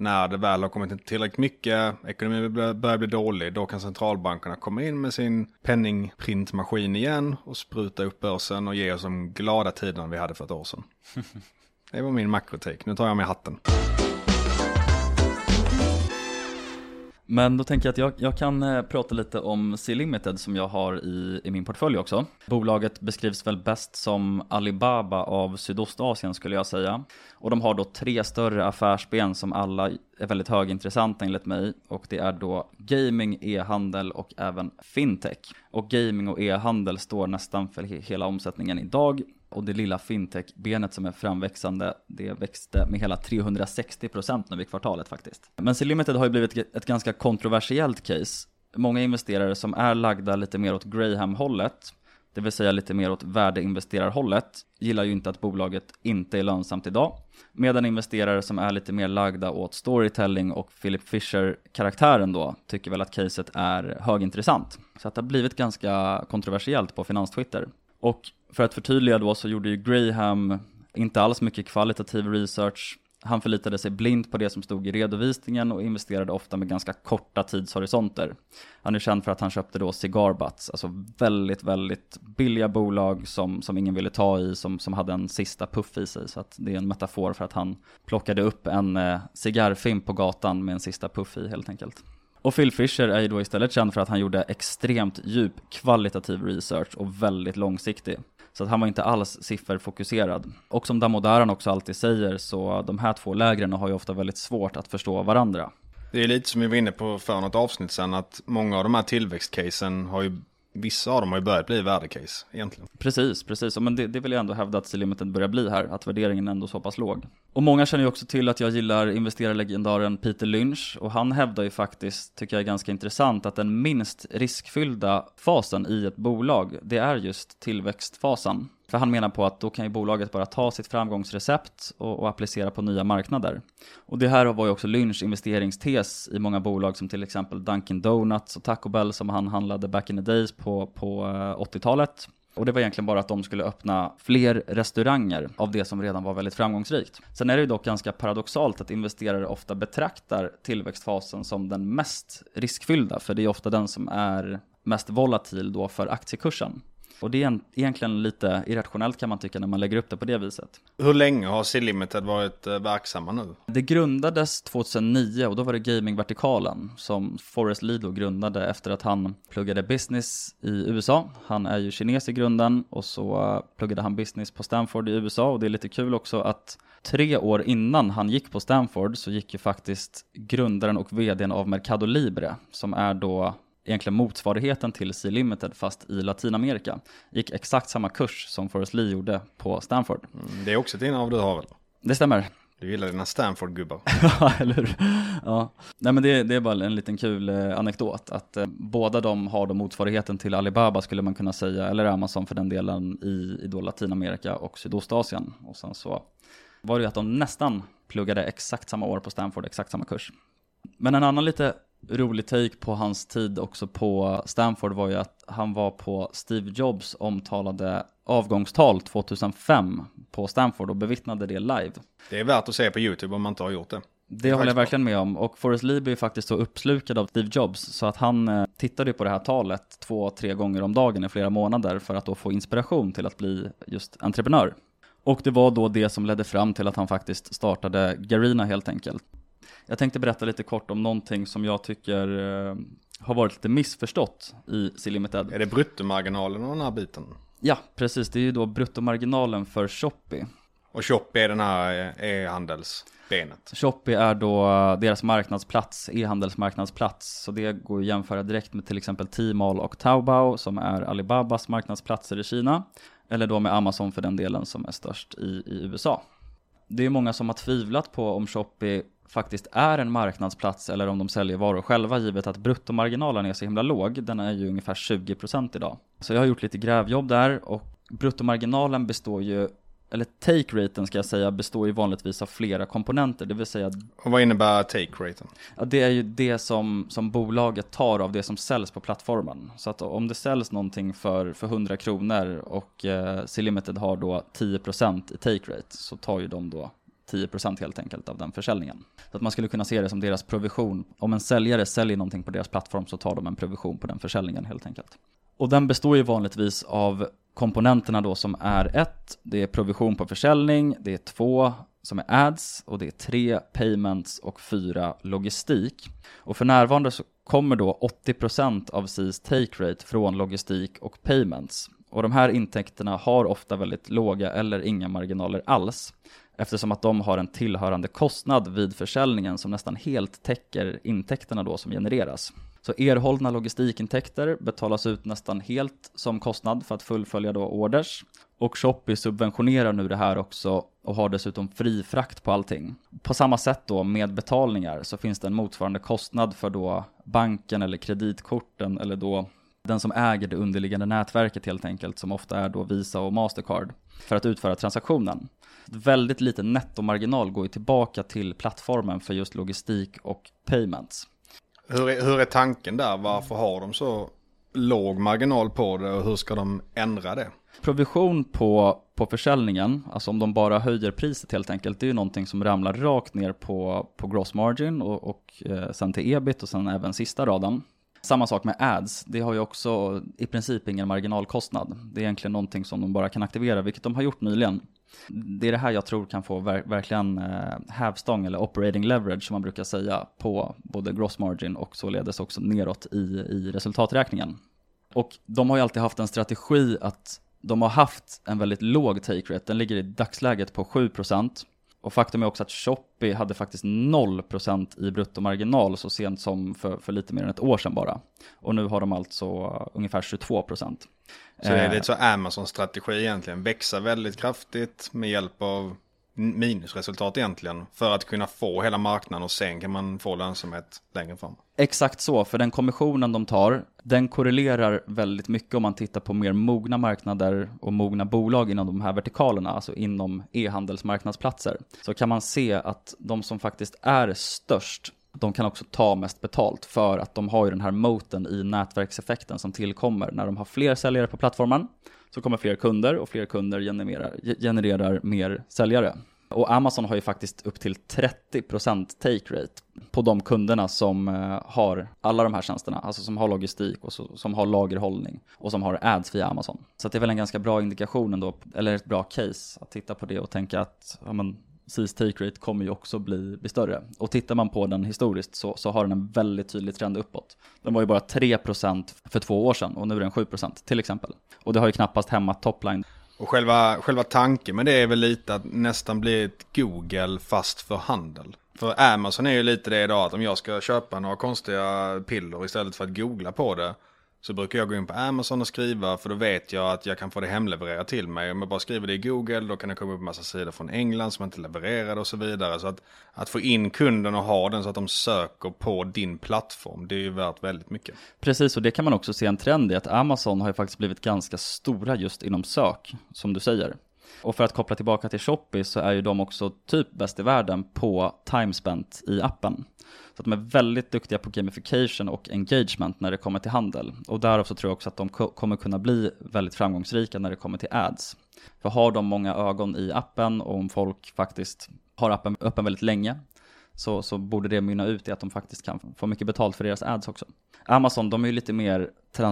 när det väl har kommit in tillräckligt mycket, ekonomin börjar bli dålig, då kan centralbankerna komma in med sin penningprintmaskin igen och spruta upp börsen och ge oss de glada tiderna vi hade för ett år sedan. Det var min makrotek. Nu tar jag med hatten. Men då tänker jag att jag, jag kan eh, prata lite om C-Limited som jag har i, i min portfölj också. Bolaget beskrivs väl bäst som Alibaba av Sydostasien skulle jag säga. Och de har då tre större affärsben som alla är väldigt högintressanta enligt mig. Och det är då gaming, e-handel och även fintech. Och gaming och e-handel står nästan för he- hela omsättningen idag. Och det lilla fintech-benet som är framväxande, det växte med hela trehundrasextio procent nu i kvartalet faktiskt. Men C-Limited har ju blivit ett ganska kontroversiellt case. Många investerare som är lagda lite mer åt Graham-hållet, det vill säga lite mer åt värdeinvesterarhållet, gillar ju inte att bolaget inte är lönsamt idag. Medan investerare som är lite mer lagda åt storytelling och Philip Fisher-karaktären då tycker väl att caset är högintressant. Så att det har blivit ganska kontroversiellt på Finanstwitter. Och för att förtydliga då så gjorde ju Graham inte alls mycket kvalitativ research. Han förlitade sig blint på det som stod i redovisningen och investerade ofta med ganska korta tidshorisonter. Han är känd för att han köpte då cigar butts, alltså väldigt, väldigt billiga bolag som, som ingen ville ta i, som, som hade en sista puff i sig. Så att det är en metafor för att han plockade upp en eh, cigarrfimp på gatan med en sista puff i helt enkelt. Och Phil Fisher är ju då istället känd för att han gjorde extremt djup kvalitativ research och väldigt långsiktig. Så att han var inte alls sifferfokuserad. Och som Damodaran också alltid säger, så de här två lägren har ju ofta väldigt svårt att förstå varandra. Det är lite som vi var inne på för något avsnitt sedan, att många av de här tillväxtcasen har ju, vissa av dem har ju börjat bli värdecase egentligen. Precis, precis. Men det, det vill jag ändå hävda att C-Limited börjar bli här, att värderingen är ändå så pass låg. Och många känner ju också till att jag gillar investerarlegendaren Peter Lynch, och han hävdar ju faktiskt, tycker jag är ganska intressant, att den minst riskfyllda fasen i ett bolag, det är just tillväxtfasen. För han menar på att då kan ju bolaget bara ta sitt framgångsrecept och, och applicera på nya marknader. Och det här var ju också Lynch investeringstes i många bolag som till exempel Dunkin' Donuts och Taco Bell som han handlade back in the days på, på åttiotalet. Och det var egentligen bara att de skulle öppna fler restauranger av det som redan var väldigt framgångsrikt. Sen är det ju dock ganska paradoxalt att investerare ofta betraktar tillväxtfasen som den mest riskfyllda, för det är ofta den som är mest volatil då för aktiekursen. Och det är egentligen lite irrationellt kan man tycka när man lägger upp det på det viset. Hur länge har C-Limited varit verksamma nu? Det grundades tjugohundranio och då var det gaming-vertikalen som Forrest Li då grundade efter att han pluggade business i U S A. Han är ju kines i grunden och så pluggade han business på Stanford i U S A. Och det är lite kul också att tre år innan han gick på Stanford så gick ju faktiskt grundaren och vdn av Mercado Libre, som är då egentligen motsvarigheten till C-Limited fast i Latinamerika, gick exakt samma kurs som Forrest Li gjorde på Stanford. Mm, det är också ett innehav du har väl? Det stämmer. Du gillar dina Stanford-gubbar. Ja, eller hur? Ja. Nej, men det, det är bara en liten kul eh, anekdot att eh, båda de har då motsvarigheten till Alibaba skulle man kunna säga, eller Amazon för den delen i, i då Latinamerika och Sydostasien. Och sen så var det ju att de nästan pluggade exakt samma år på Stanford, exakt samma kurs. Men en annan lite rolig take på hans tid också på Stanford var ju att han var på Steve Jobs omtalade avgångstal tjugohundrafem på Stanford och bevittnade det live. Det är värt att se på YouTube om man inte har gjort det. Det, det håller jag verkligen med om. Och Forrest Li blev faktiskt så uppslukad av Steve Jobs så att han eh, tittade på det här talet två, tre gånger om dagen i flera månader för att då få inspiration till att bli just entreprenör. Och det var då det som ledde fram till att han faktiskt startade Garena helt enkelt. Jag tänkte berätta lite kort om någonting som jag tycker eh, har varit lite missförstått i C-Limited. Är det bruttomarginalen och den här biten? Ja, precis. Det är ju då bruttomarginalen för Shopee. Och Shopee är den här e-handelsbenet. Shopee är då deras marknadsplats, e-handelsmarknadsplats. Så det går att jämföra direkt med till exempel Tmall och Taobao som är Alibabas marknadsplatser i Kina. Eller då med Amazon för den delen som är störst i, i U S A. Det är många som har tvivlat på om Shopee faktiskt är en marknadsplats eller om de säljer varor själva, givet att bruttomarginalen är så himla låg. Den är ju ungefär tjugo procent idag. Så jag har gjort lite grävjobb där och bruttomarginalen består ju, eller take-raten ska jag säga, består ju vanligtvis av flera komponenter. Det vill säga... Och vad innebär take-raten? Ja, det är ju det som, som bolaget tar av det som säljs på plattformen. Så att om det säljs någonting för, för hundra kronor och eh, C-Limited har då tio procent i take-rate så tar ju de då tio procent helt enkelt av den försäljningen. Så att man skulle kunna se det som deras provision. Om en säljare säljer någonting på deras plattform så tar de en provision på den försäljningen helt enkelt. Och den består ju vanligtvis av komponenterna då som är ett, det är provision på försäljning, det är två som är ads och det är tre payments och fyra logistik. Och för närvarande så kommer då åttio procent av C I's take rate från logistik och payments. Och de här intäkterna har ofta väldigt låga eller inga marginaler alls, eftersom att de har en tillhörande kostnad vid försäljningen som nästan helt täcker intäkterna då som genereras. Så erhållna logistikintäkter betalas ut nästan helt som kostnad för att fullfölja då orders. Och Shopee subventionerar nu det här också och har dessutom fri frakt på allting. På samma sätt då med betalningar så finns det en motsvarande kostnad för då banken eller kreditkorten eller då den som äger det underliggande nätverket helt enkelt, som ofta är då Visa och Mastercard, för att utföra transaktionen. Väldigt liten nettomarginal går ju tillbaka till plattformen för just logistik och payments. Hur är, hur är tanken där? Varför har de så låg marginal på det och hur ska de ändra det? Provision på, på försäljningen, alltså om de bara höjer priset helt enkelt, det är ju någonting som ramlar rakt ner på, på gross margin och, och eh, sen till ebit och sen även sista raden. Samma sak med ads, det har ju också i princip ingen marginalkostnad. Det är egentligen någonting som de bara kan aktivera, vilket de har gjort nyligen. Det är det här jag tror kan få ver- verkligen eh, hävstång eller operating leverage som man brukar säga på både gross margin och således också neråt i, i resultaträkningen. Och de har ju alltid haft en strategi att de har haft en väldigt låg take rate. Den ligger i dagsläget på sju procent. Och faktum är också att Shopee hade faktiskt noll procent i bruttomarginal så sent som för, för lite mer än ett år sedan bara. Och nu har de alltså ungefär tjugotvå procent. Så det är lite så Amazon-strategi egentligen. Växa väldigt kraftigt med hjälp av minusresultat egentligen. För att kunna få hela marknaden och sen kan man få lönsamhet längre fram. Exakt så, för den kommissionen de tar, den korrelerar väldigt mycket om man tittar på mer mogna marknader och mogna bolag inom de här vertikalerna, alltså inom e-handelsmarknadsplatser. Så kan man se att de som faktiskt är störst, de kan också ta mest betalt för att de har ju den här moten i nätverkseffekten som tillkommer. När de har fler säljare på plattformen så kommer fler kunder och fler kunder genererar, genererar mer säljare. Och Amazon har ju faktiskt upp till trettio procent take rate på de kunderna som har alla de här tjänsterna. Alltså som har logistik och så, som har lagerhållning och som har ads via Amazon. Så att det är väl en ganska bra indikation ändå, eller ett bra case att titta på det och tänka att ja, men, C I's take rate kommer ju också bli, bli större. Och tittar man på den historiskt så, så har den en väldigt tydlig trend uppåt. Den var ju bara tre procent för två år sedan och nu är den sju procent till exempel. Och det har ju knappast hämmat topline. Och själva, själva tanken med det är väl lite att nästan bli ett Google fast för handel. För Amazon är ju lite det idag att om jag ska köpa några konstiga piller istället för att googla på det så brukar jag gå in på Amazon och skriva, för då vet jag att jag kan få det hemlevererat till mig. Om jag bara skriver det i Google då kan det komma upp en massa sidor från England som inte levererar och så vidare. Så att, att få in kunden och ha den så att de söker på din plattform, det är ju värt väldigt mycket. Precis, och det kan man också se en trend i att Amazon har ju faktiskt blivit ganska stora just inom sök, som du säger. Och för att koppla tillbaka till Shopee så är ju de också typ bäst i världen på time spent i appen. Så att de är väldigt duktiga på gamification och engagement när det kommer till handel. Och därav så tror jag också att de ko- kommer kunna bli väldigt framgångsrika när det kommer till ads. För har de många ögon i appen och om folk faktiskt har appen öppen väldigt länge så, så borde det mynna ut i att de faktiskt kan få mycket betalt för deras ads också. Amazon, de är ju lite mer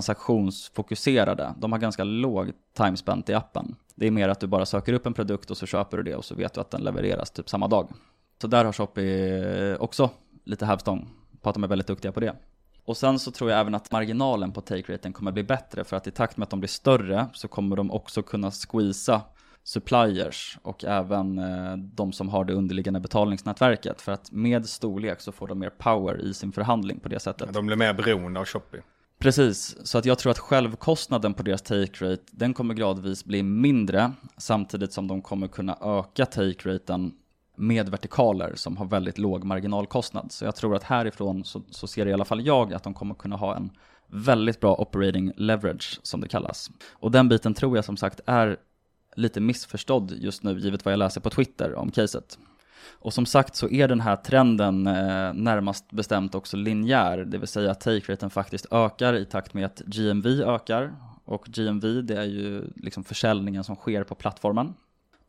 transaktionsfokuserade. De har ganska låg time spent i appen. Det är mer att du bara söker upp en produkt och så köper du det och så vet du att den levereras typ samma dag. Så där har Shopee också lite hävstång på att de är väldigt duktiga på det. Och sen så tror jag även att marginalen på take raten kommer bli bättre, för att i takt med att de blir större så kommer de också kunna squeeza suppliers och även eh, de som har det underliggande betalningsnätverket, för att med storlek så får de mer power i sin förhandling på det sättet. De blir mer beroende av Shopee. Precis, så att jag tror att självkostnaden på deras take rate, den kommer gradvis bli mindre, samtidigt som de kommer kunna öka take raten med vertikaler som har väldigt låg marginalkostnad. Så jag tror att härifrån så, så ser i alla fall jag att de kommer kunna ha en väldigt bra operating leverage som det kallas. Och den biten tror jag som sagt är lite missförstådd just nu givet vad jag läser på Twitter om caset. Och som sagt så är den här trenden eh, närmast bestämt också linjär, det vill säga att take raten faktiskt ökar i takt med att G M V ökar. Och G M V, det är ju liksom försäljningen som sker på plattformen.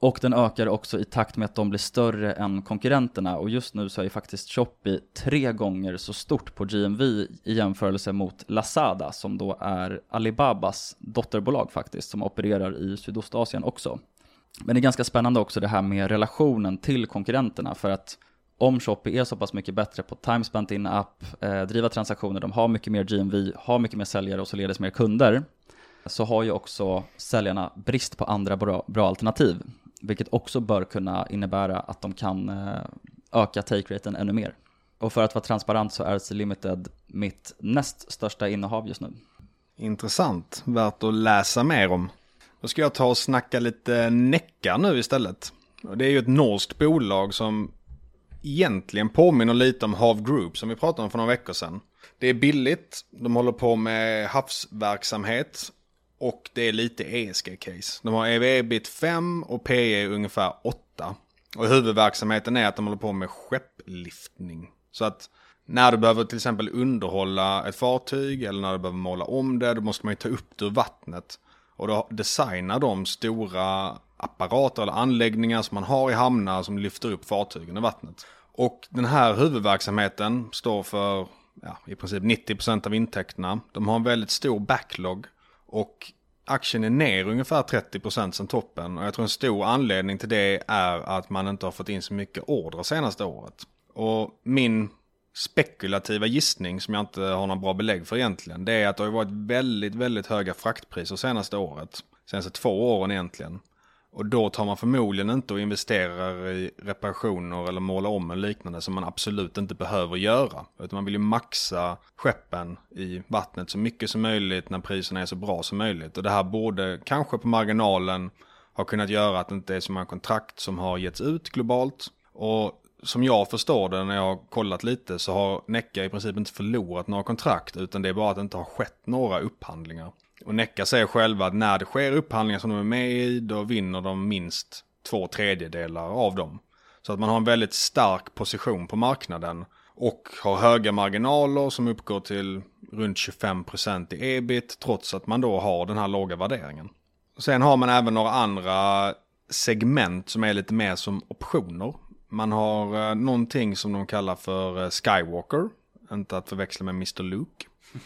Och den ökar också i takt med att de blir större än konkurrenterna. Och just nu så är ju faktiskt Shopee tre gånger så stort på G M V i jämförelse mot Lazada, som då är Alibabas dotterbolag faktiskt, som opererar i Sydostasien också. Men det är ganska spännande också det här med relationen till konkurrenterna, för att om Shopee är så pass mycket bättre på time spent in app, eh, driva transaktioner, de har mycket mer G M V, har mycket mer säljare och således mer kunder, så har ju också säljarna brist på andra bra, bra alternativ. Vilket också bör kunna innebära att de kan eh, öka take-raten ännu mer. Och för att vara transparent så är C Limited mitt näst största innehav just nu. Intressant, värt att läsa mer om. Då ska jag ta och snacka lite Nequa nu istället. Och det är ju ett norskt bolag som egentligen påminner lite om Hav Group som vi pratade om för några veckor sedan. Det är billigt, de håller på med havsverksamhet och det är lite E S G-case. De har E V-ebit fem och P E ungefär åtta. Och huvudverksamheten är att de håller på med skeppliftning. Så att när du behöver till exempel underhålla ett fartyg eller när du behöver måla om det, då måste man ju ta upp det ur vattnet. Och då designar de stora apparater eller anläggningar som man har i hamnar som lyfter upp fartygen i vattnet. Och den här huvudverksamheten står för ja, i princip nittio procent av intäkterna. De har en väldigt stor backlog och aktien är ner ungefär trettio procent sedan toppen. Och jag tror en stor anledning till det är att man inte har fått in så mycket order senaste året. Och min spekulativa gissning som jag inte har några bra belägg för egentligen, det är att det har varit väldigt, väldigt höga fraktpriser senaste året. Senaste två åren egentligen. Och då tar man förmodligen inte och investerar i reparationer eller måla om eller liknande som man absolut inte behöver göra. Utan man vill ju maxa skeppen i vattnet så mycket som möjligt när priserna är så bra som möjligt. Och det här borde kanske på marginalen ha kunnat göra att det inte är så många kontrakt som har getts ut globalt. Och som jag förstår det när jag har kollat lite så har Nequa i princip inte förlorat några kontrakt utan det är bara att det inte har skett några upphandlingar. Och Nequa säger själva att när det sker upphandlingar som de är med i, då vinner de minst två tredjedelar av dem. Så att man har en väldigt stark position på marknaden och har höga marginaler som uppgår till runt tjugofem procent i ebit trots att man då har den här låga värderingen. Och sen har man även några andra segment som är lite mer som optioner. Man har någonting som de kallar för Skywalker, inte att förväxla med mister Luke.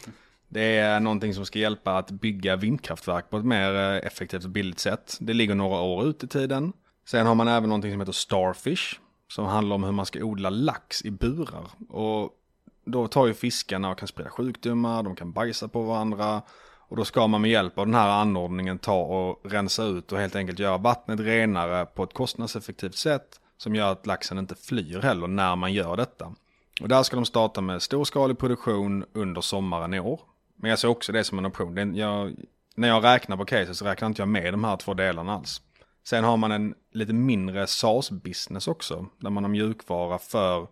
Det är någonting som ska hjälpa att bygga vindkraftverk på ett mer effektivt och billigt sätt. Det ligger några år ut i tiden. Sen har man även någonting som heter Starfish, som handlar om hur man ska odla lax i burar. Och då tar ju fiskarna och kan sprida sjukdomar, de kan bajsa på varandra. Och då ska man med hjälp av den här anordningen ta och rensa ut och helt enkelt göra vattnet renare på ett kostnadseffektivt sätt. Som gör att laxen inte flyr heller när man gör detta. Och där ska de starta med storskalig produktion under sommaren i år. Men jag ser också det som en option. Det är, jag, när jag räknar på caset så räknar inte jag med de här två delarna alls. Sen har man en lite mindre SaaS-business också. Där man har mjukvara för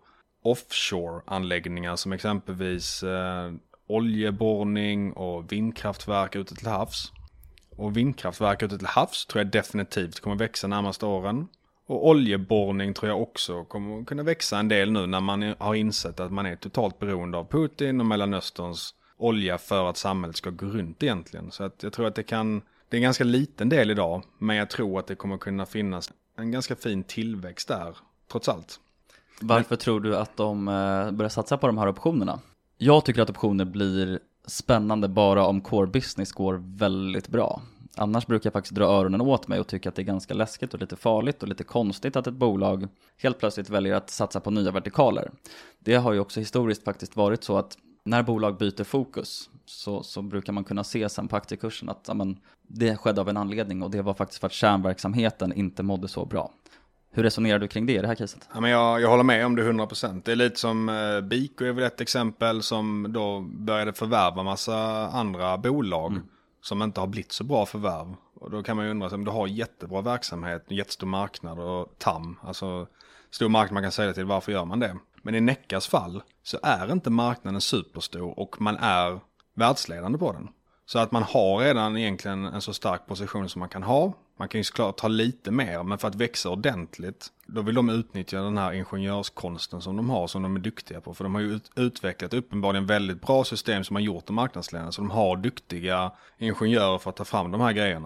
offshore-anläggningar som exempelvis eh, oljeborrning och vindkraftverk ute till havs. Och vindkraftverk ute till havs tror jag definitivt kommer växa närmaste åren. Och oljeborrning tror jag också kommer kunna växa en del nu när man har insett att man är totalt beroende av Putin och Mellanösterns olja för att samhället ska gå runt egentligen. Så att jag tror att det kan, det är en ganska liten del idag, men jag tror att det kommer kunna finnas en ganska fin tillväxt där, trots allt. Varför men... tror du att de börjar satsa på de här optionerna? Jag tycker att optioner blir spännande bara om core business går väldigt bra. Annars brukar jag faktiskt dra öronen åt mig och tycka att det är ganska läskigt och lite farligt och lite konstigt att ett bolag helt plötsligt väljer att satsa på nya vertikaler. Det har ju också historiskt faktiskt varit så att när bolag byter fokus så, så brukar man kunna se sen på aktiekursen att ja, men, det skedde av en anledning och det var faktiskt för att kärnverksamheten inte mådde så bra. Hur resonerar du kring det i det här caset? Ja, men jag, jag håller med om det hundra procent. Det är lite som eh, Biko är väl ett exempel som då började förvärva massa andra bolag mm. som inte har blivit så bra förvärv. Och då kan man ju undra om du har jättebra verksamhet, jättestor marknad och T A M, alltså stor marknad man kan säga till, varför gör man det? Men i Neqas fall så är inte marknaden superstor och man är världsledande på den. Så att man har redan egentligen en så stark position som man kan ha. Man kan ju såklart ta lite mer, men för att växa ordentligt, då vill de utnyttja den här ingenjörskonsten som de har, som de är duktiga på. För de har ju ut- utvecklat uppenbarligen väldigt bra system som har gjort dem marknadsledande. Så de har duktiga ingenjörer för att ta fram de här grejerna.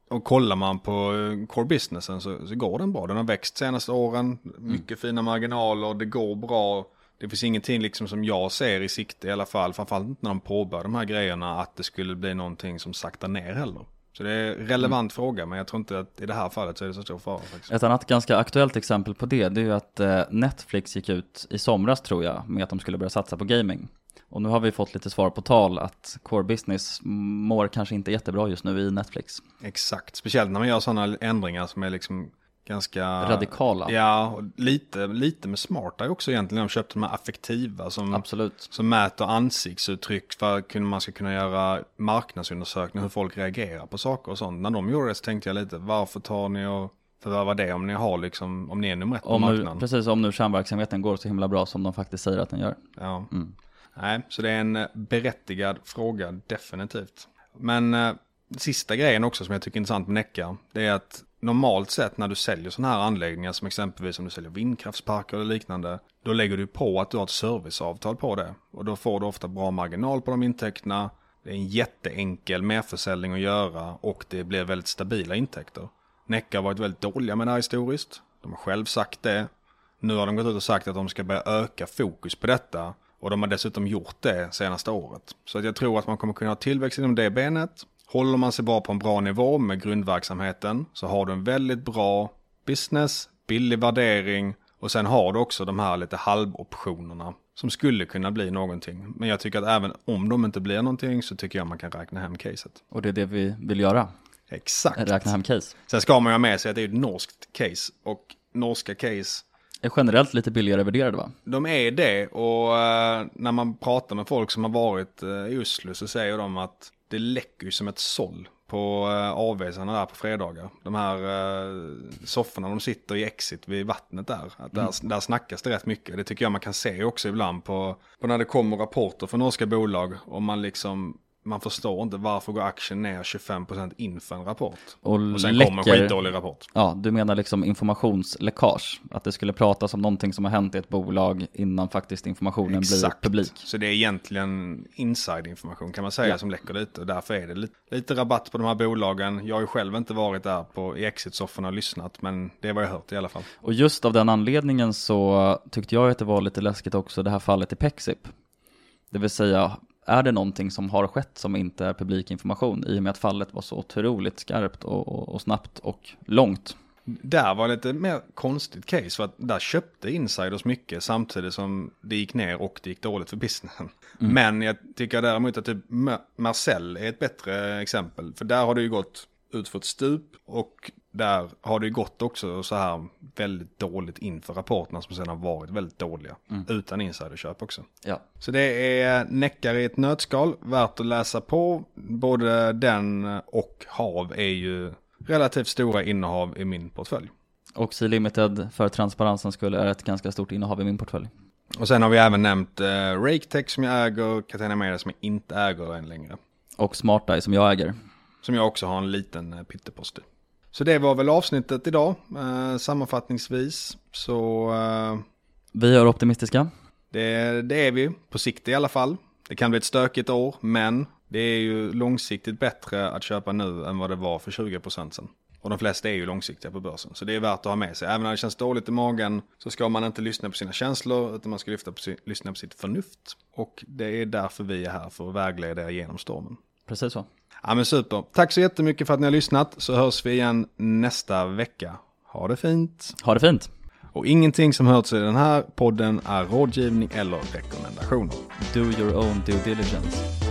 Och kollar man på core businessen så, så går den bra. Den har växt senaste åren, mycket mm. fina marginaler, det går bra. Det finns ingenting liksom som jag ser i sikte i alla fall, framförallt inte när de påbörjar de här grejerna, att det skulle bli någonting som saktar ner heller. Så det är en relevant mm. fråga, men jag tror inte att i det här fallet så är det så stor fara faktiskt. Ett annat ganska aktuellt exempel på det, det är ju att eh, Netflix gick ut i somras tror jag med att de skulle börja satsa på gaming. Och nu har vi fått lite svar på tal att core business mår kanske inte jättebra just nu i Netflix. Exakt, speciellt när man gör sådana ändringar som är liksom ganska radikala. Ja, och lite, lite med smarta också egentligen. De köpte de här affektiva som, Absolut. som mäter ansiktsuttryck för att man ska kunna göra marknadsundersökningar hur folk reagerar på saker och sånt. När de gjorde det så tänkte jag lite, varför tar ni och förvärvar det om ni har liksom, om ni är nummer ett på om marknaden? Nu, precis, om nu kärnverksamheten går så himla bra som de faktiskt säger att den gör. Ja. Mm. Nej, så det är en berättigad fråga, definitivt. Men eh, sista grejen också som jag tycker är intressant med Nekkar, det är att normalt sett när du säljer sådana här anläggningar som exempelvis om du säljer vindkraftsparker eller liknande, då lägger du på att du har ett serviceavtal på det. Och då får du ofta bra marginal på de intäkterna. Det är en jätteenkel merförsäljning att göra och det blir väldigt stabila intäkter. Nekkar har varit väldigt dåliga med det här historiskt. De har själv sagt det. Nu har de gått ut och sagt att de ska börja öka fokus på detta. Och de har dessutom gjort det senaste året. Så att jag tror att man kommer kunna ha tillväxt inom det benet. Håller man sig bara på en bra nivå med grundverksamheten så har du en väldigt bra business, billig värdering och sen har du också de här lite halvoptionerna som skulle kunna bli någonting. Men jag tycker att även om de inte blir någonting så tycker jag man kan räkna hem caset. Och det är det vi vill göra. Exakt. Räkna hem case. Sen ska man ju ha med sig att det är ett norskt case och norska case är generellt lite billigare värderade, va? De är det och uh, när man pratar med folk som har varit uh, i Oslo så säger de att det läcker ju som ett såll på uh, avvisarna där på fredagar. De här uh, sofforna de sitter i exit vid vattnet där. Att mm. där. Där snackas det rätt mycket. Det tycker jag man kan se också ibland på, på när det kommer rapporter från norska bolag och man liksom man förstår inte varför går aktien ner tjugofem procent inför en rapport. Och, och sen läcker, kommer en skitdålig rapport. Ja, du menar liksom informationsläckage. Att det skulle pratas om någonting som har hänt i ett bolag innan faktiskt informationen Exakt. Blir publik. Så det är egentligen inside-information kan man säga ja. Som läcker lite. Och därför är det lite, lite rabatt på de här bolagen. Jag har ju själv inte varit där på, i exit-sofforna och lyssnat. Men det var jag hört i alla fall. Och just av den anledningen så tyckte jag att det var lite läskigt också det här fallet i Pexip. Det vill säga... Är det någonting som har skett som inte är publik information i och med att fallet var så otroligt skarpt och, och, och snabbt och långt? Där var det lite mer konstigt case för att där köpte insiders mycket samtidigt som det gick ner och det gick dåligt för businessen. Mm. Men jag tycker däremot att typ Marcel är ett bättre exempel för där har det ju gått ut för ett stup och där har det ju gått också så här väldigt dåligt inför rapporterna som sedan har varit väldigt dåliga. Mm. Utan insiderköp också. Ja. Så det är Nekkar i ett nötskal. Värt att läsa på. Både den och Hav är ju relativt stora innehav i min portfölj. Och Sea Limited för transparensens skull är ett ganska stort innehav i min portfölj. Och sen har vi även nämnt eh, Raketech som jag äger. Catena Media som jag inte äger än längre. Och SmartEye som jag äger. Som jag också har en liten eh, pittepost i. Så det var väl avsnittet idag. Eh, sammanfattningsvis så... Eh, vi är optimistiska. Det, det är vi, på sikt i alla fall. Det kan bli ett stökigt år, men det är ju långsiktigt bättre att köpa nu än vad det var för tjugo procent sedan. Och de flesta är ju långsiktiga på börsen. Så det är värt att ha med sig. Även när det känns dåligt i magen så ska man inte lyssna på sina känslor utan man ska lyfta på si- lyssna på sitt förnuft. Och det är därför vi är här för att vägleda er genom stormen. Precis så. Ja men super. Tack så jättemycket för att ni har lyssnat. Så hörs vi igen nästa vecka. Ha det fint. Ha det fint. Och ingenting som hörts i den här podden är rådgivning eller rekommendationer. Do your own due diligence.